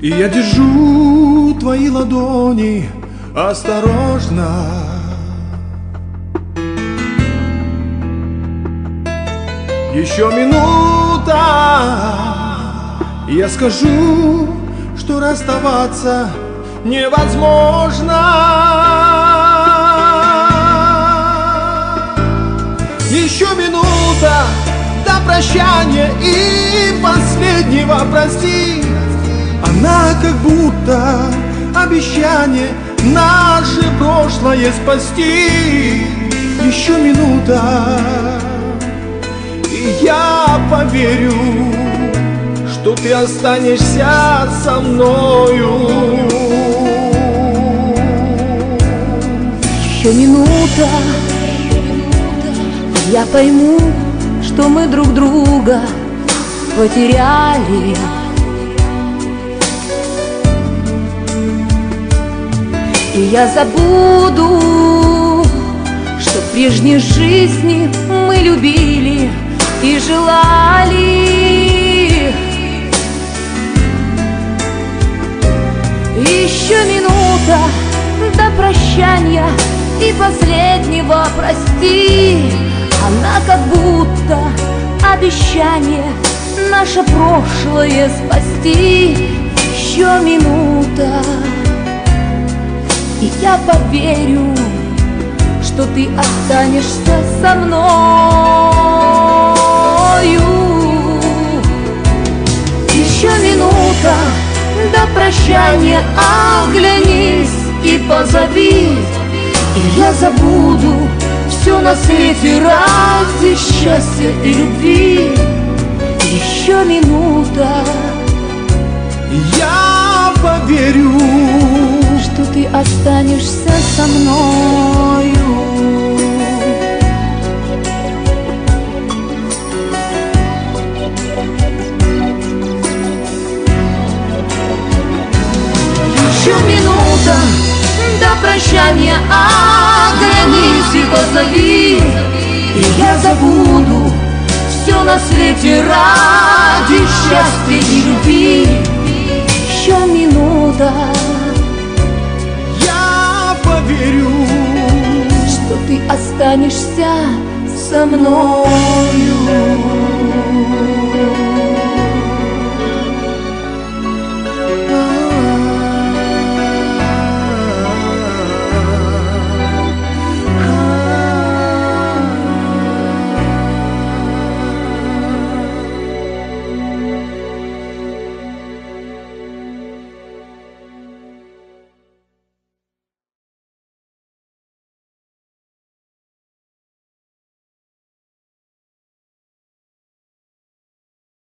И я держу твои ладони осторожно. Еще минута, и я скажу, что расставаться невозможно. Еще минута до прощания и последнего прости. Она как будто обещание наше прошлое спасти. Еще минута, и я поверю, что ты останешься со мною. Еще минута, я пойму, что мы друг друга потеряли. И я забуду, что в прежней жизни мы любили и желали. Еще минута до прощания и последнего прости. Она как будто обещание наше прошлое спасти. Еще минута, и я поверю, что ты останешься со мною. Еще минута до прощания, оглянись и позови, и я забуду все на свете ради счастья и любви. Еще минута, я поверю, что ты останешься со мною. Еще минута до прощания, оглянись и позови, и я забуду все на свете ради счастья и любви. Еще минута, я поверю, что ты останешься со мною.